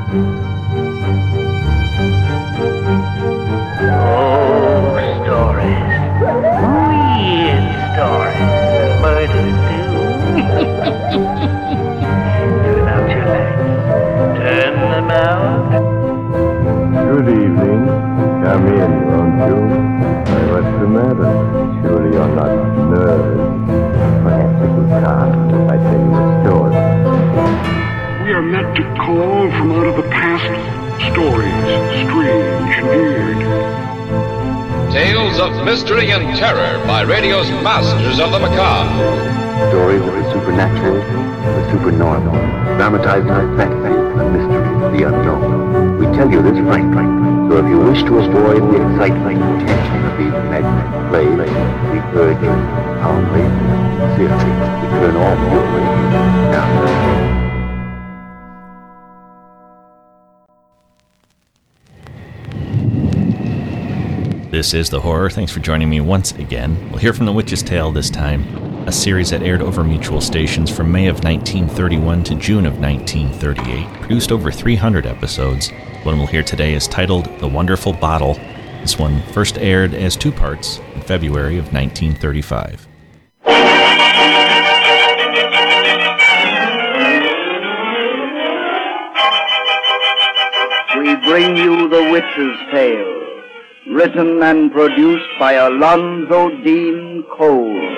Good evening. Come in, won't you? Why, what's the matter? Surely you're not nervous. Perhaps if you can't, if I tell you a story. We are meant to call from out of the past stories, strange and weird. Tales of mystery and terror by radio's masters of the macabre. Stories of the supernatural, the supernormal, dramatized fantasy, the mystery, the unknown. We tell you this frankly, so if you wish to avoid the excitement and tension of these imaginary plays, we urge you, humbly, sincerely, to turn off your radio now. This is The Horror. Thanks for joining me once again. We'll hear from The Witch's Tale this time, a series that aired over mutual stations from May of 1931 to June of 1938, produced over 300 episodes. The one we'll hear today is titled The Wonderful Bottle. This one first aired as 2 parts in February of 1935. We bring you The Witch's Tale, written and produced by Alonzo Dean Cole.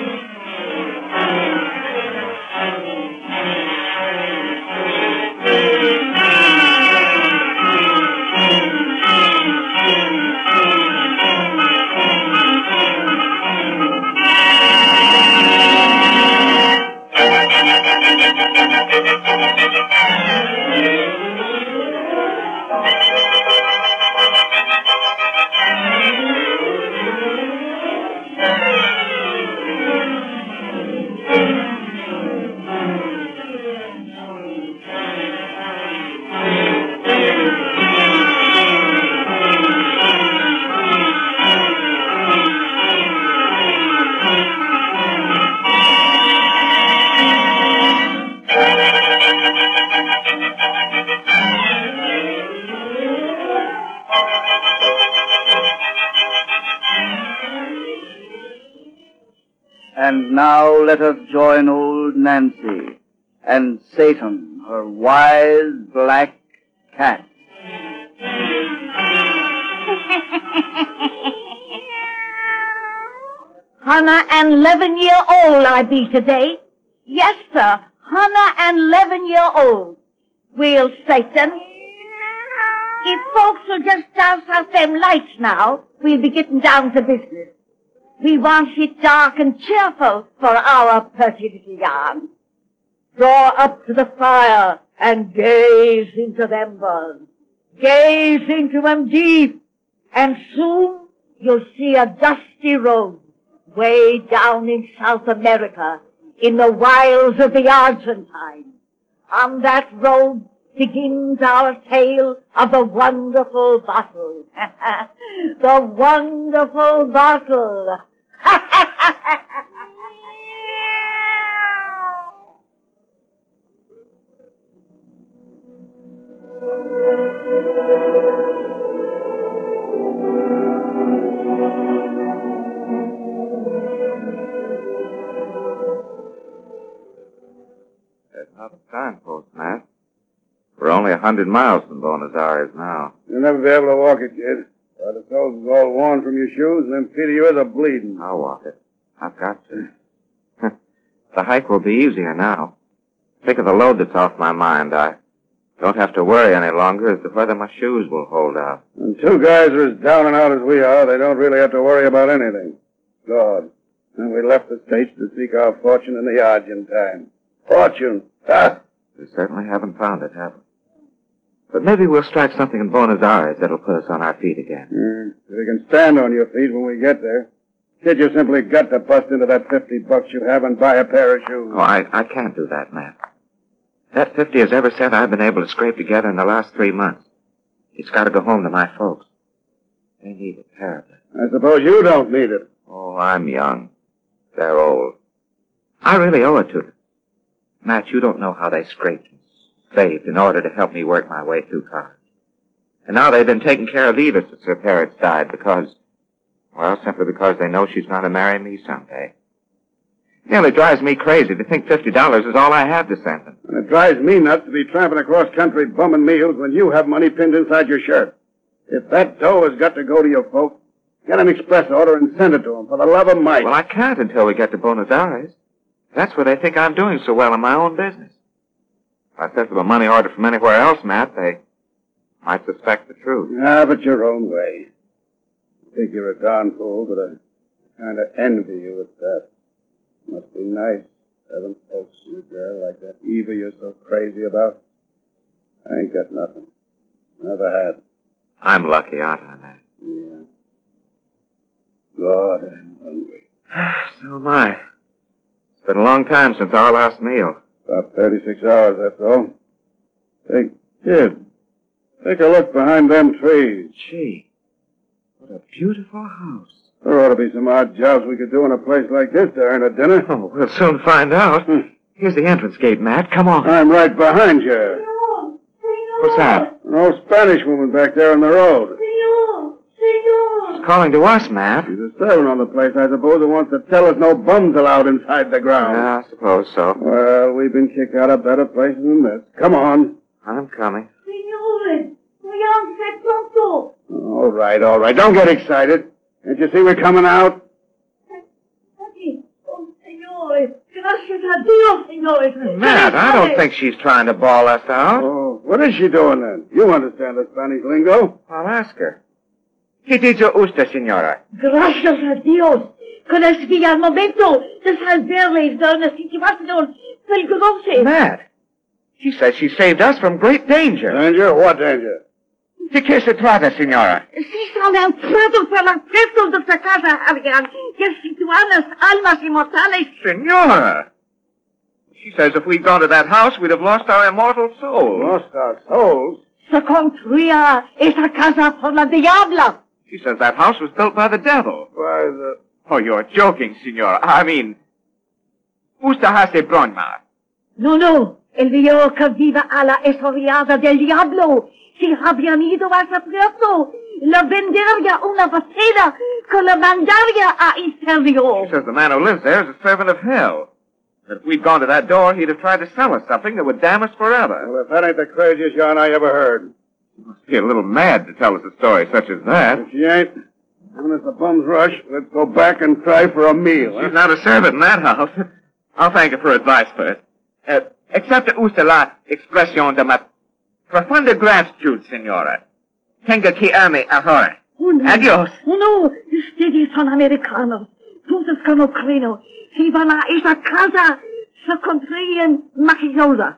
And now let us join old Nancy and Satan, her wise black cat. Hannah and 11-year-old I be today. Yes, sir, Hannah and 11-year-old. Well, Satan, if folks will just douse out them lights now, we'll be getting down to business. We want it dark and cheerful for our pretty little yarn. Draw up to the fire and gaze into them burn. Gaze into them deep, and soon you'll see a dusty road way down in South America in the wilds of the Argentine. On that road begins our tale of the wonderful bottle. The wonderful bottle. That's not the signpost, Matt. We're only 100 miles from Buenos Aires now. You'll never be able to walk it, kid. The soles is all worn from your shoes, and them feet of yours are bleeding. I'll walk it. I've got to. The hike will be easier now. Think of the load that's off my mind. I don't have to worry any longer as to whether my shoes will hold out. When 2 guys are as down and out as we are, they don't really have to worry about anything. God. And we left the States to seek our fortune in the Argentine. Fortune! Ha! We certainly haven't found it, have we? But maybe we'll strike something in Buenos Aires that'll put us on our feet again. If you can stand on your feet when we get there. Kid, you simply got to bust into that $50 you have and buy a pair of shoes. Oh, I can't do that, Matt. That 50 is every cent I've been able to scrape together in the last 3 months. It's got to go home to my folks. They need it terribly. I suppose you don't need it. Oh, I'm young. They're old. I really owe it to them. Matt, you don't know how they scraped and saved in order to help me work my way through college. And now they've been taking care of Eva since her parents died simply because they know she's going to marry me someday. It nearly drives me crazy to think $50 is all I have to send them. And it drives me nuts to be tramping across country bumming meals when you have money pinned inside your shirt. If that dough has got to go to your folks, get an express order and send it to them, for the love of Mike. Well, I can't until we get to Buenos Aires. That's where they think I'm doing so well in my own business. If I sent them a money order from anywhere else, Matt, they might suspect the truth. Ah, but your own way. I think you're a darn fool, but I kind of envy you at that. Must be nice having folks see a girl like that Eva you're so crazy about. I ain't got nothing. Never had. I'm lucky, aren't I, Matt? Yeah. God, I'm hungry. So am I. It's been a long time since our last meal. About 36 hours, that's all. Hey, kid, take a look behind them trees. Gee, what a beautiful house. There ought to be some odd jobs we could do in a place like this to earn a dinner. Oh, we'll soon find out. Here's the entrance gate, Matt. Come on. I'm right behind you. What's that? An old Spanish woman back there on the road. She's calling to us, Matt. She's a servant on the place, I suppose, who wants to tell us no bums allowed inside the ground. Yeah, I suppose so. Well, we've been kicked out of better places than this. Come on. I'm coming. All right. Don't get excited. Can't you see we're coming out? Matt, I don't think she's trying to bawl us out. Oh, what is she doing then? You understand the Spanish lingo. I'll ask her. ¿Qué dice usted, señora? Gracias a Dios. Conocí al momento de salvarles de una situación peligrosa. Matt, she says she saved us from great danger. Danger? What danger? ¿De qué se trata, señora? Si son entrados por la puerta de esta casa, Adrián, que situadas almas inmortales. Señora! She says if we'd gone to that house, we'd have lost our immortal souls. Lost our souls? Se construía esa casa por la diabla. She says that house was built by the devil. Why, the... Oh, you're joking, señora. I mean, usted hace broma. No. El viejo que vive a la esoriada del diablo. Si habían ido a ese puerto, le vendería una vacina que le mandaría a infierno. She says the man who lives there is a servant of hell. That if we'd gone to that door, he'd have tried to sell us something that would damn us forever. Well, if that ain't the craziest yarn I ever heard. You must be a little mad to tell us a story such as that. If she ain't, when it's the bums rush, let's go back and try for a meal. She's not a servant in that house. I'll thank her for advice first. Accepte usted la expresión de ma profunda gratitud, señora. Tenga que irme ahora. Adiós. No, ustedes son americanos. Todos como creo. Si van a esa casa, se construyen maquillosa.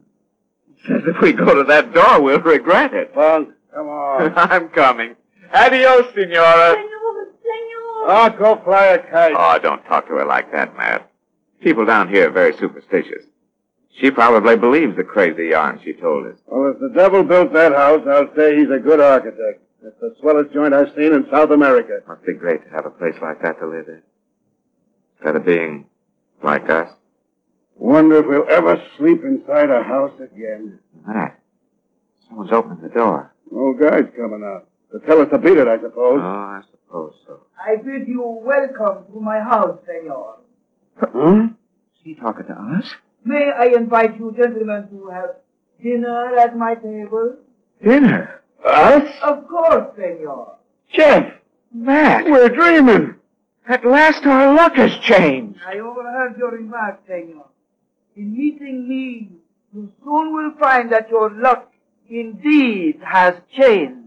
Says if we go to that door, we'll regret it. Punk, come on. I'm coming. Adios, señora. Senor. Oh, go fly a kite. Oh, don't talk to her like that, Matt. People down here are very superstitious. She probably believes the crazy yarn she told us. Well, if the devil built that house, I'll say he's a good architect. It's the swellest joint I've seen in South America. Must be great to have a place like that to live in. Instead of being like us. Wonder if we'll ever sleep inside a house again. Matt, someone's opened the door. Old guy's coming out. To tell us to beat it, I suppose. Oh, I suppose so. I bid you welcome to my house, senor. Huh? Is he talking to us? May I invite you gentlemen to have dinner at my table? Dinner? Us? Of course, senor. Jeff! Matt! We're dreaming. At last our luck has changed. I overheard your remarks, senor. In meeting me, you soon will find that your luck indeed has changed.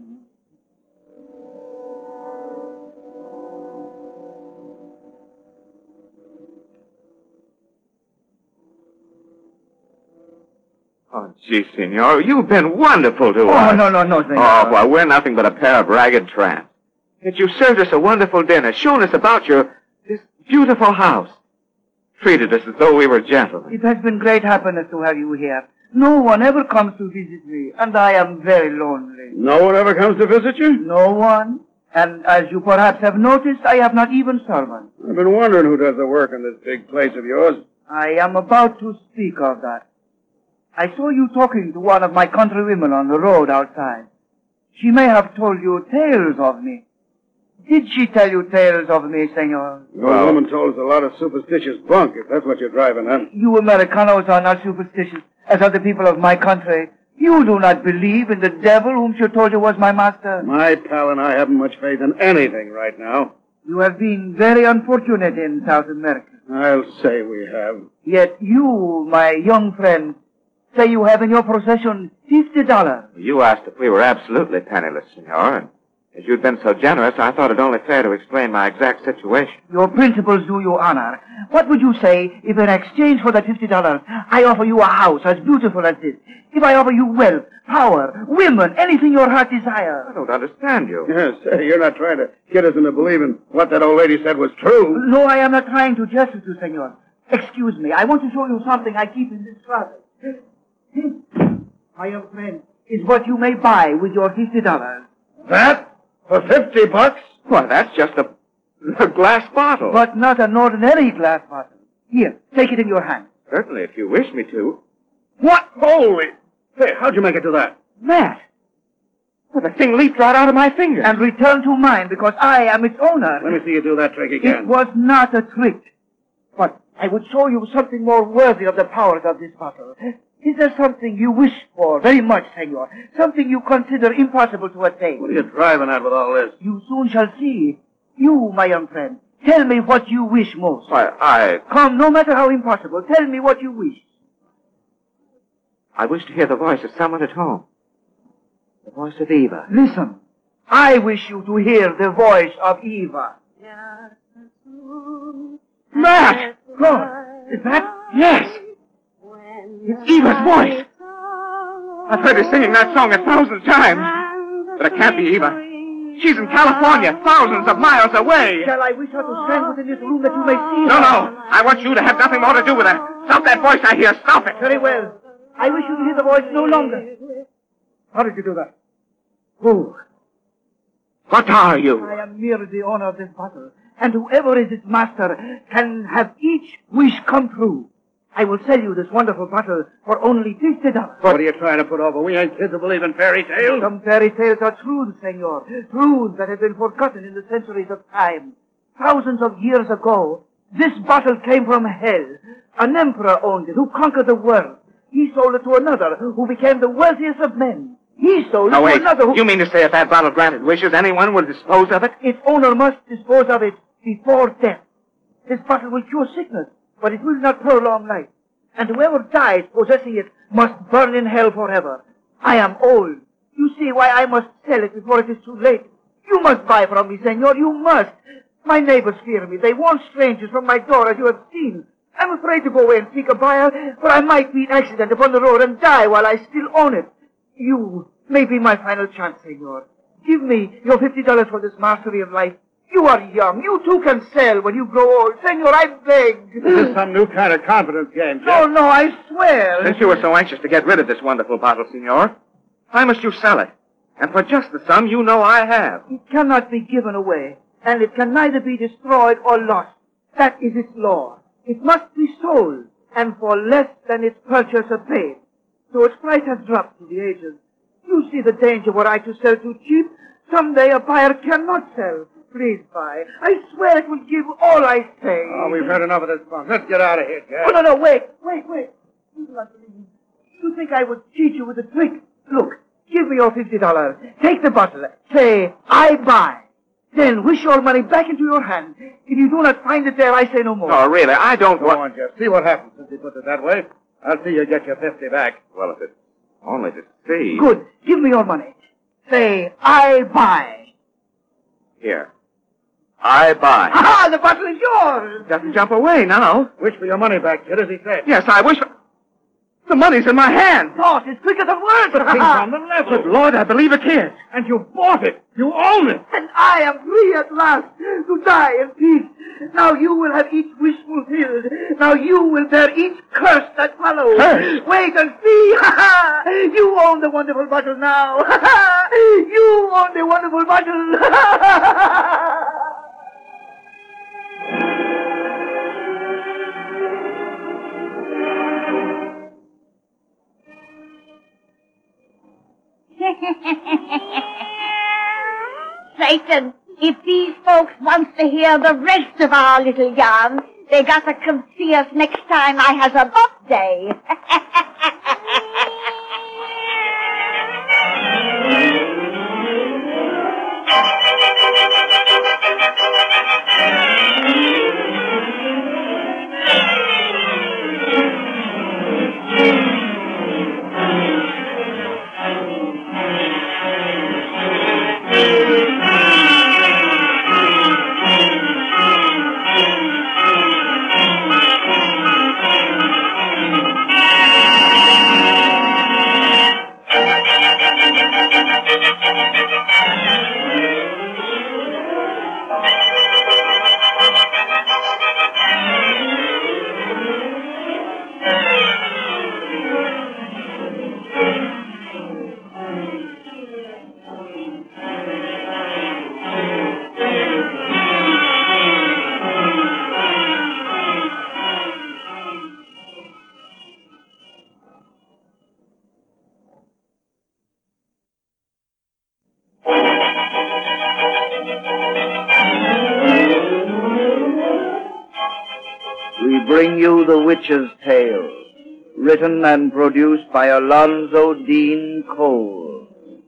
Oh, gee, senor, you've been wonderful to us. No, senor. Oh, well, we're nothing but a pair of ragged tramps. Yet you served us a wonderful dinner, shown us about this beautiful house. Treated us as though we were gentlemen. It has been great happiness to have you here. No one ever comes to visit me, and I am very lonely. No one ever comes to visit you? No one. And as you perhaps have noticed, I have not even servants. I've been wondering who does the work in this big place of yours. I am about to speak of that. I saw you talking to one of my countrywomen on the road outside. She may have told you tales of me. Did she tell you tales of me, senor? The old woman told us a lot of superstitious bunk, if that's what you're driving at. You Americanos are not superstitious, as are the people of my country. You do not believe in the devil whom she told you was my master. My pal and I haven't much faith in anything right now. You have been very unfortunate in South America. I'll say we have. Yet you, my young friend, say you have in your possession $50. You asked if we were absolutely penniless, senor, and as you'd been so generous, I thought it only fair to explain my exact situation. Your principles do you honor. What would you say if in exchange for that $50, I offer you a house as beautiful as this? If I offer you wealth, power, women, anything your heart desires? I don't understand you. Yes, you're not trying to get us into believing what that old lady said was true. No, I am not trying to jest with you, senor. Excuse me, I want to show you something I keep in this closet. This, my young friend, is what you may buy with your $50. That? For $50? Why, that's just a glass bottle. But not an ordinary glass bottle. Here, take it in your hand. Certainly, if you wish me to. What? Holy... Hey, how'd you make it to that? Matt! Well, the thing leaped right out of my fingers. And returned to mine because I am its owner. Let me see you do that trick again. It was not a trick. But I would show you something more worthy of the powers of this bottle. Is there something you wish for very much, senor? Something you consider impossible to attain? What are you driving at with all this? You soon shall see. You, my young friend, tell me what you wish most. Why, Come, no matter how impossible, tell me what you wish. I wish to hear the voice of someone at home. The voice of Eva. Listen. I wish you to hear the voice of Eva. Matt! God, is that? Yes! It's Eva's voice! I've heard her singing that song 1,000 times. But it can't be Eva. She's in California, thousands of miles away. Shall I wish her to stand within this room that you may see her? No. I want you to have nothing more to do with her. Stop that voice I hear. Stop it. Very well. I wish you to hear the voice no longer. How did you do that? Who? What are you? I am merely the owner of this bottle, and whoever is its master can have each wish come true. I will sell you this wonderful bottle for only $50. What are you trying to put over? We ain't kids who believe in fairy tales. Some fairy tales are truths, senor. Truths that have been forgotten in the centuries of time. Thousands of years ago, this bottle came from hell. An emperor owned it, who conquered the world. He sold it to another, who became the wealthiest of men. He sold it to another who... You mean to say if that bottle granted wishes, anyone would dispose of it? Its owner must dispose of it before death. This bottle will cure sickness, but it will not prolong life. And whoever dies possessing it must burn in hell forever. I am old. You see why I must sell it before it is too late. You must buy from me, senor. You must. My neighbors fear me. They warn strangers from my door, as you have seen. I'm afraid to go away and seek a buyer, for I might meet accident upon the road and die while I still own it. You may be my final chance, senor. Give me your $50 for this mastery of life. You are young. You too can sell when you grow old. Senor, I beg. This is some new kind of confidence game, No, Jeff. no, I swear. Since you were so anxious to get rid of this wonderful bottle, senor, why must you sell it? And for just the sum you know I have. It cannot be given away, and it can neither be destroyed or lost. That is its law. It must be sold, and for less than its purchaser paid. So its price has dropped through the ages. You see the danger were I to sell too cheap. Someday a buyer cannot sell. Please buy. I swear it will give all I say. Oh, we've heard enough of this fun. Let's get out of here, Jeff. Oh, no, wait. You do not believe me. You think I would cheat you with a trick? Look, give me your $50. Take the bottle. Say, I buy. Then wish your money back into your hand. If you do not find it there, I say no more. Oh, really, I don't Go on, Jeff. See what happens since he puts it that way. I'll see you get your 50 back. Well, if it's only to see. Good. Give me your money. Say, I buy. Here. I buy. Ha! The bottle is yours. Doesn't jump away now. Wish for your money back, kid, as he said. Yes, I wish. The money's in my hand. Thought is quicker than words. The thing's on the level. Good Lord, I believe it is. And you bought it. You own it. And I am free at last to die in peace. Now you will have each wish fulfilled. Now you will bear each curse that follows. Curse? Wait and see. You own the wonderful bottle now. You own the wonderful bottle. Satan, if these folks wants to hear the rest of our little yarn, they got to come see us next time I has a birthday. We bring you The Witch's Tale, written and produced by Alonzo Dean Cole.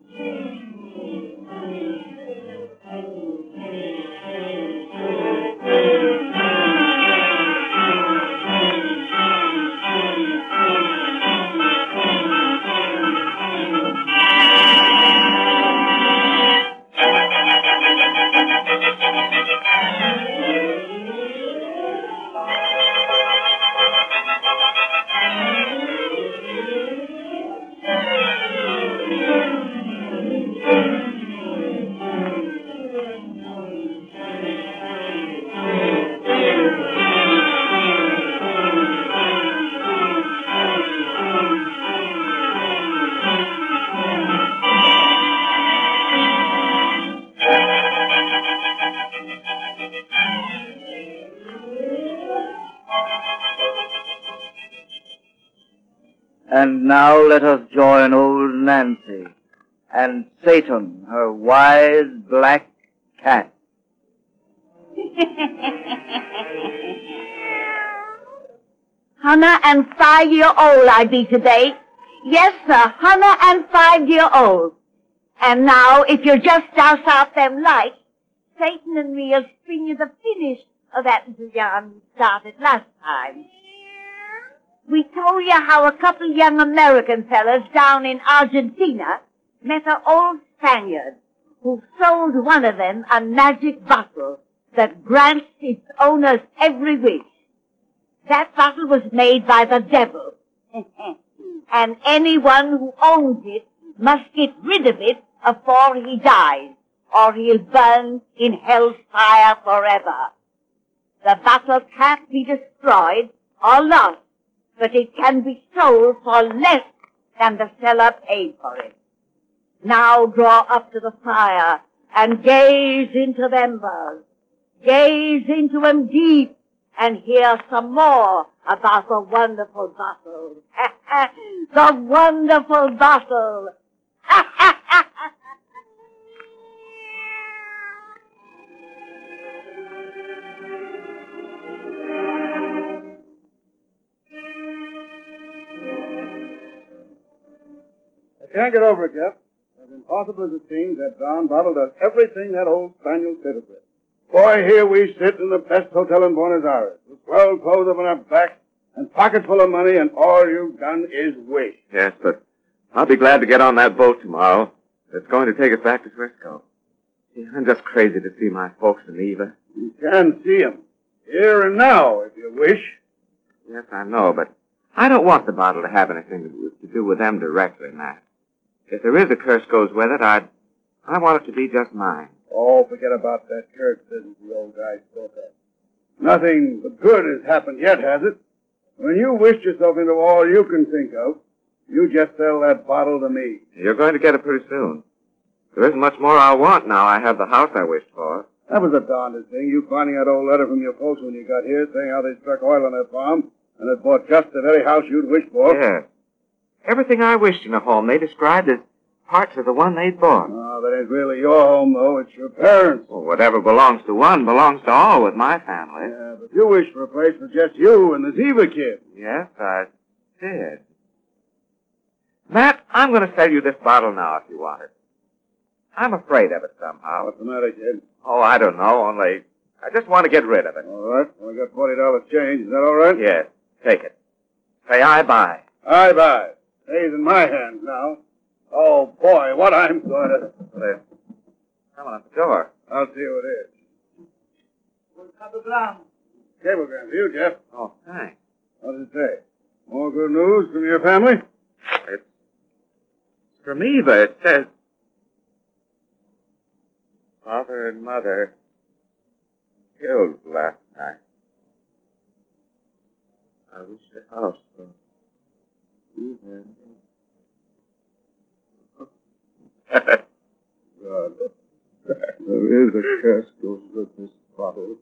And now let us join old Nancy and Satan, her wise black cat. Hannah and 5-year-old I be today. Yes, sir, Hannah and 5-year-old. And now, if you'll just douse out them lights, Satan and me'll bring you the finish of that little yarn we started last time. We told you how a couple young American fellas down in Argentina met an old Spaniard who sold one of them a magic bottle that grants its owners every wish. That bottle was made by the devil, and anyone who owns it must get rid of it afore he dies, or he'll burn in hell's fire forever. The bottle can't be destroyed or lost, but it can be sold for less than the seller paid for it. Now draw up to the fire and gaze into the embers. Gaze into them deep and hear some more about the wonderful bottle. The wonderful bottle. I can't get over it, Jeff. As impossible as it seems, that darn bottle does everything that old spaniel fitted with. Boy, here we sit in the best hotel in Buenos Aires, with swell clothes up on our backs, and pockets full of money, and all you've done is wish. Yes, but I'll be glad to get on that boat tomorrow. It's going to take us back to Frisco. See, I'm just crazy to see my folks in Eva. You can see 'em, here and now, if you wish. Yes, I know, but I don't want the bottle to have anything to do with them directly, Matt. If there is a curse goes with it, I want it to be just mine. Oh, forget about that curse business the old guy spoke of. Nothing but good has happened yet, has it? When you wished yourself into all you can think of, you just sell that bottle to me. You're going to get it pretty soon. There isn't much more I'll want now I have the house I wished for. That was the darndest thing, you finding that old letter from your folks when you got here, saying how they struck oil on their farm, and had bought just the very house you'd wished for. Yes. Everything I wished in a home they described as Parts of the one they bought. Oh, that ain't really your home, though. It's your parents'. Well, whatever belongs to one belongs to all with my family. Yeah, but you wish for a place for just you and the Ziva kid. Yes, I did. Matt, I'm going to sell you this bottle now if you want it. I'm afraid of it somehow. What's the matter, kid? Oh, I don't know, only I just want to get rid of it. All right. Well, I got $40 change. Is that all right? Yes, take it. Say I buy. I buy. Pays in my hands now. Oh, boy, what I'm going to... There's someone at the door. I'll see who it is. Cablegram. Cablegram for you, Jeff. Oh, thanks. What does it say? More good news from your family? It's from Eva. It says, Father and Mother killed last night. I wish the house was even. God, there is a curse goes with this bottle.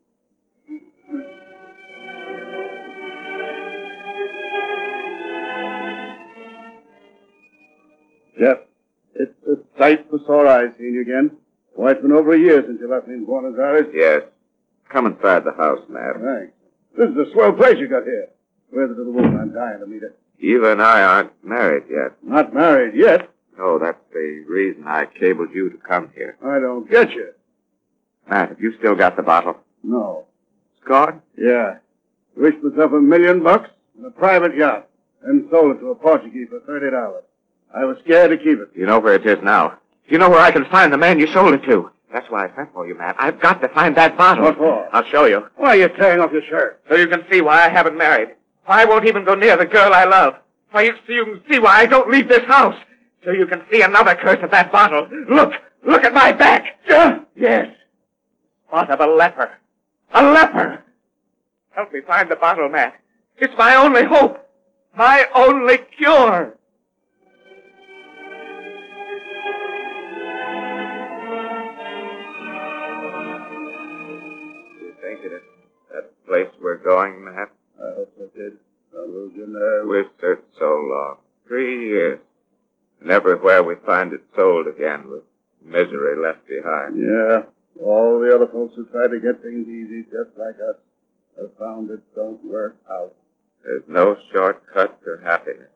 Jeff, it's a sight for sore eyes seeing you again. Why, it's been over a year since you left me in Buenos Aires. Yes. Come inside the house, Matt. Thanks. This is a swell place you got here. Where's the little woman? I'm dying to meet her. Eva and I aren't married yet. Not married yet? Oh, that's the reason I cabled you to come here. I don't get you. Matt, have you still got the bottle? No. It's gone? Yeah. Wished myself $1 million and a private yacht, and sold it to a Portuguese for $30. I was scared to keep it. You know where it is now. You know where I can find the man you sold it to. That's why I sent for you, Matt. I've got to find that bottle. What for? I'll show you. Why are you tearing off your shirt? So you can see why I haven't married. Why I won't even go near the girl I love. So you can see why I don't leave this house. So you can see another curse of that bottle. Look at my back. Yes. Spot of a leper. A leper. Help me find the bottle, Matt. It's my only hope. My only cure. You think it is that place we're going, Matt? I hope I did. Don't lose your nerve. We've searched so long. 3 years. And everywhere we find it sold again with misery left behind. Yeah. All the other folks who tried to get things easy just like us have found it don't work out. There's no shortcut to happiness.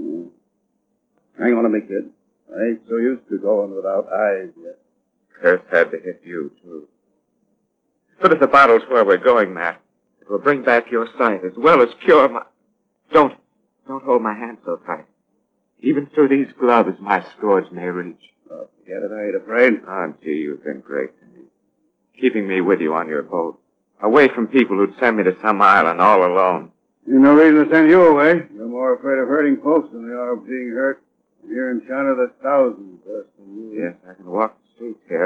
Hang on a minute, kid. I ain't so used to going without eyes yet. Curse had to hit you, too. But if the bottle's where we're going, Matt, it will bring back your sight as well as cure my... Don't hold my hand so tight. Even through these gloves, my scourge may reach. Oh, forget it. I ain't afraid. Auntie, you've been great to me. Keeping me with you on your boat. Away from people who'd send me to some island all alone. There's no reason to send you away. You're more afraid of hurting folks than they are of being hurt. Here in China, there's thousands worse than you. Yes, I can walk the streets here.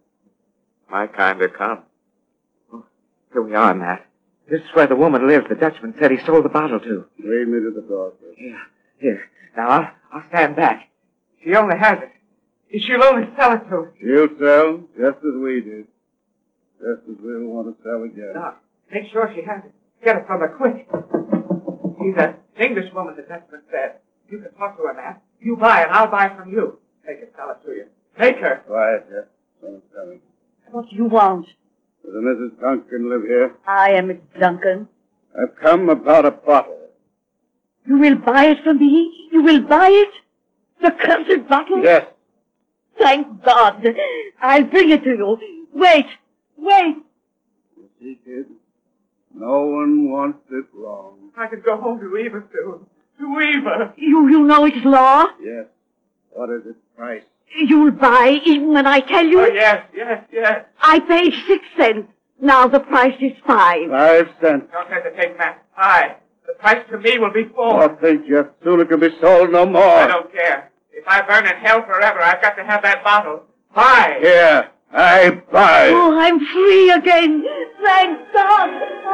My kind are come. Oh, here we are, Matt. This is where the woman lives the Dutchman said he sold the bottle to. Lead me to the door, sir. Yeah, here. Now, I'll stand back. She only has it. She'll only sell it to us. She'll sell, just as we did. Just as we'll want to sell again. Now, make sure she has it. Get it from her quick. She's an English woman, the Dutchman said. You can talk to her, Matt. You buy, and I'll buy from you. Take it, sell it to you. Take her. Quiet, Jeff. Someone's coming. What do you want? Does Mrs. Duncan live here? I am Miss Duncan. I've come about a bottle. You will buy it from me? You will buy it? The cursed bottle? Yes. Thank God. I'll bring it to you. Wait. You see, kid? No one wants it wrong. I can go home to Eva soon. To Eva. You know it's law? Yes. What is its price? You'll buy even when I tell you? Oh, yes. I paid 6 cents. Now the price is 5. 5 cents. Don't hesitate, Matt. Aye. The price to me will be 4. Oh, think, Jeff. Soon it can be sold no more. I don't care. If I burn in hell forever, I've got to have that bottle. Buy. Here. I buy. Oh, I'm free again. Thank God.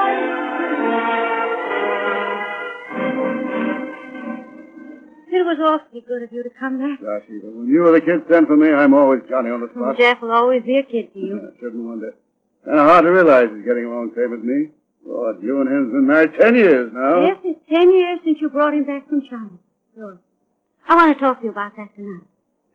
It was awfully good of you to come back. Gosh, Eva, when you or the kids send for me, I'm always Johnny on the spot. Jeff will always be a kid to you. I shouldn't wonder. Kind of hard to realize he's getting along same as me. Lord, you and him's been married 10 years now. Yes, it's 10 years since you brought him back from China. Sure. I want to talk to you about that tonight.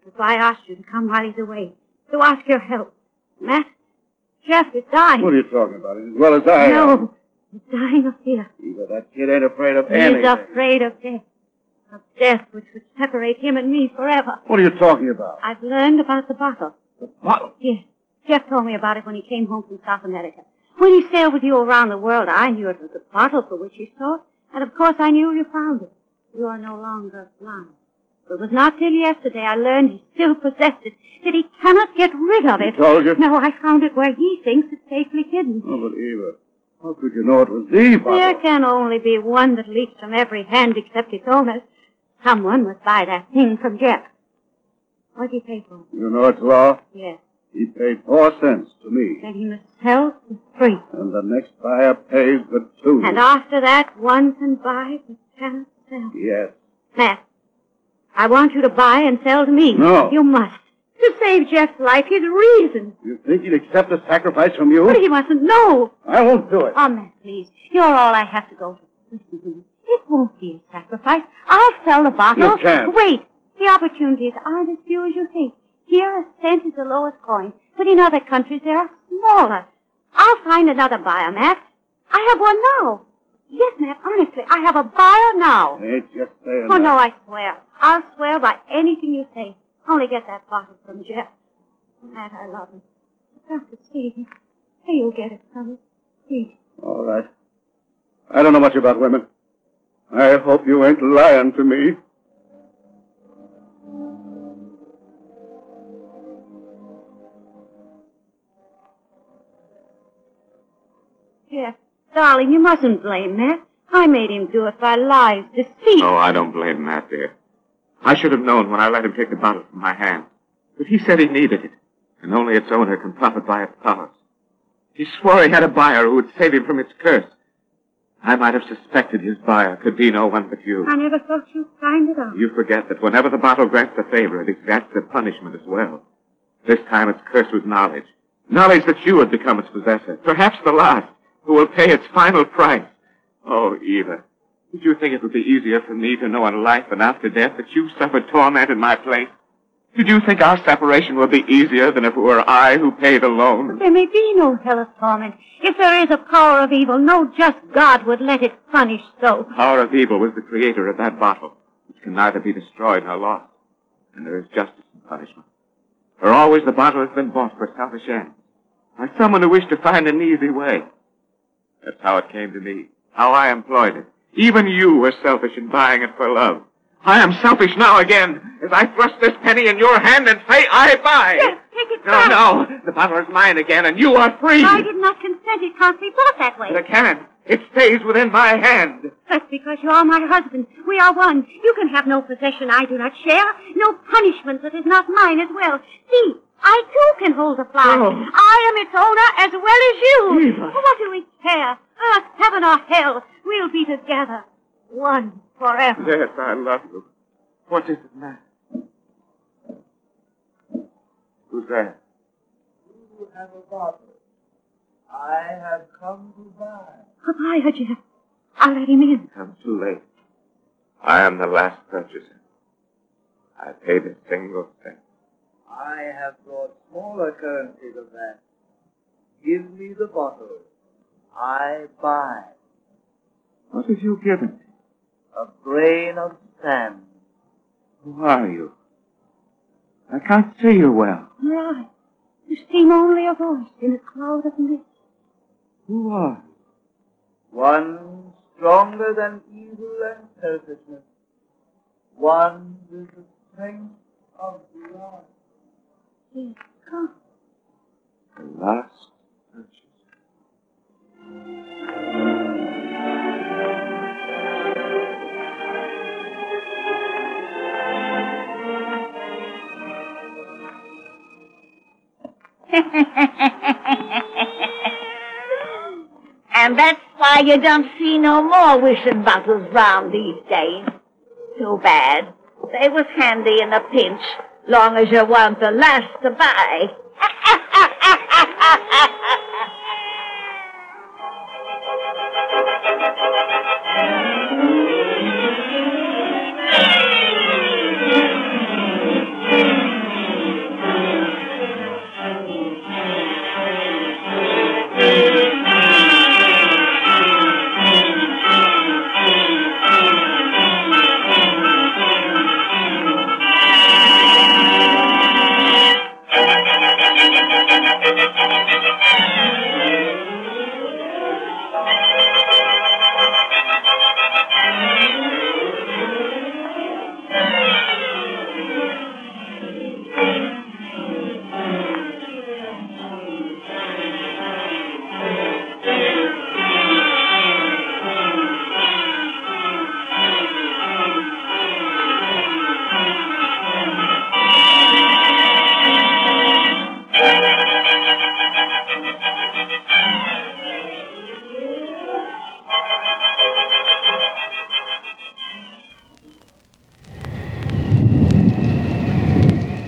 That's why I asked you to come while he's away. To ask your help. Matt, Jeff is dying. What are you talking about? As well as I am. No, he's dying of fear. Eva, that kid ain't afraid of anything. He's afraid of death. Of death which would separate him and me forever. What are you talking about? I've learned about the bottle. The bottle? Yes. Jeff told me about it when he came home from South America. When he sailed with you around the world, I knew it was the bottle for which he sought. And of course I knew you found it. You are no longer blind. But it was not till yesterday I learned he still possessed it, that he cannot get rid of it. He told you? No, I found it where he thinks it's safely hidden. Oh, but Eva, how could you know it was the bottle? There can only be one that leaks from every hand except its owner's. Someone must buy that thing from Jeff. What did he pay for it? You know it's law? Yes. He paid 4 cents to me. Then he must sell for free. And the next buyer pays but 2. And after that, one can buy but cannot sell. Yes. Matt, I want you to buy and sell to me. No. You must. To save Jeff's life, his reason. You think he'd accept a sacrifice from you? But he mustn't know. I won't do it. Oh, Matt, please. You're all I have to go to. Listen to me. It won't be a sacrifice. I'll sell the bottle. You can't. Wait. The opportunities aren't as few as you think. Here, a cent is the lowest coin, but in other countries they are smaller. I'll find another buyer, Matt. I have one now. Yes, Matt, honestly, I have a buyer now. I ain't just saying Oh, that. no, I swear. I'll swear by anything you say. Only get that bottle from Jeff. Matt, I love him. I've got to see him. Hey, you'll get it from him. Please. All right. I don't know much about women. I hope you ain't lying to me. Jeff, darling, you mustn't blame Matt. I made him do it by lies, deceit. Oh, I don't blame Matt, dear. I should have known when I let him take the bottle from my hand. But he said he needed it, and only its owner can profit by its powers. He swore he had a buyer who would save him from its curse. I might have suspected his buyer could be no one but you. I never thought you'd find it out. You forget that whenever the bottle grants a favor, it exacts a punishment as well. This time its curse was knowledge. Knowledge that you had become its possessor. Perhaps the last, who will pay its final price. Oh, Eva, did you think it would be easier for me to know in life and after death that you suffered torment in my place? Did you think our separation would be easier than if it were I who paid alone? But there may be no hell of torment. If there is a power of evil, no just God would let it punish so. The power of evil was the creator of that bottle, which can neither be destroyed nor lost. And there is justice in punishment. For always the bottle has been bought for selfish ends, by someone who wished to find an easy way. That's how it came to me, how I employed it. Even you were selfish in buying it for love. I am selfish now again, as I thrust this penny in your hand and say, I buy. Yes, take it back. No, the bottle is mine again, and you are free. I did not consent. It can't be bought that way. But it can't. It stays within my hand. That's because you are my husband. We are one. You can have no possession I do not share, no punishment that is not mine as well. See, I too can hold the flower. Oh. I am its owner as well as you. Eva. What do we care? Earth, heaven, or hell, we'll be together. One forever. Yes, I love you. What is it, Matt? Who's there? You have a bottle. I have come to buy. Goodbye, Jeff. I'll let him in. I'm too late. I am the last purchaser. I paid a single cent. I have brought smaller currency than that. Give me the bottle. I buy. What have you given me? A grain of sand. Who are you? I can't see you well. Right. You seem only a voice in a cloud of mist. Who are you? One stronger than evil and selfishness. One with the strength of blood. Yes, come. The last purchaser. And that's why you don't see no more wishing bottles round these days. Too bad. They was handy in a pinch, long as you weren't the last to buy.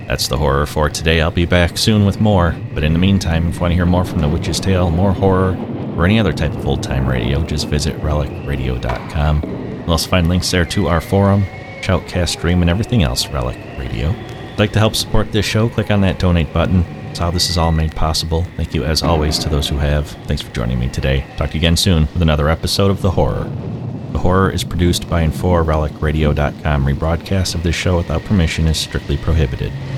That's the horror for today. I'll be back soon with more, but in the meantime, if you want to hear more from The Witch's Tale, more horror, or any other type of old-time radio, just visit relicradio.com. You'll also find links there to our forum, Shoutcast Stream, and everything else Relic Radio. If you'd like to help support this show, click on that donate button. That's how this is all made possible. Thank you, as always, to those who have. Thanks for joining me today. Talk to you again soon with another episode of The Horror. The Horror is produced by and for relicradio.com. Rebroadcast of this show without permission is strictly prohibited.